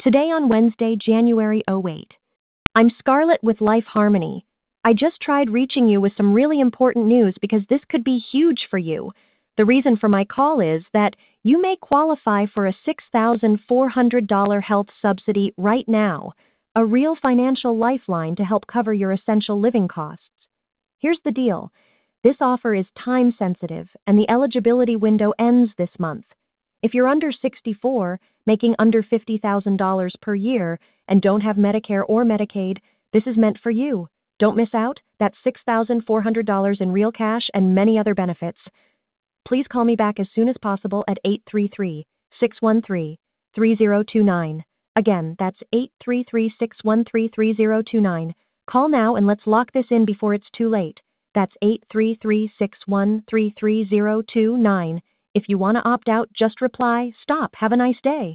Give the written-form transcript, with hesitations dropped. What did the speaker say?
Today on Wednesday, January 08. I'm Scarlett with Life Harmony. I just tried reaching you with some really important news because this could be huge for you. The reason for my call is that you may qualify for a $6,400 health subsidy right now, a real financial lifeline to help cover your essential living costs. Here's the deal. This offer is time sensitive and the eligibility window ends this month. If you're under 64, making under $50,000 per year, and don't have Medicare or Medicaid, this is meant for you. Don't miss out. That's $6,400 in real cash and many other benefits. Please call me back as soon as possible at 833-613-3029. Again, that's 833-613-3029. Call now and let's lock this in before it's too late. That's 833-613-3029. If you want to opt out, just reply, "Stop, have a nice day."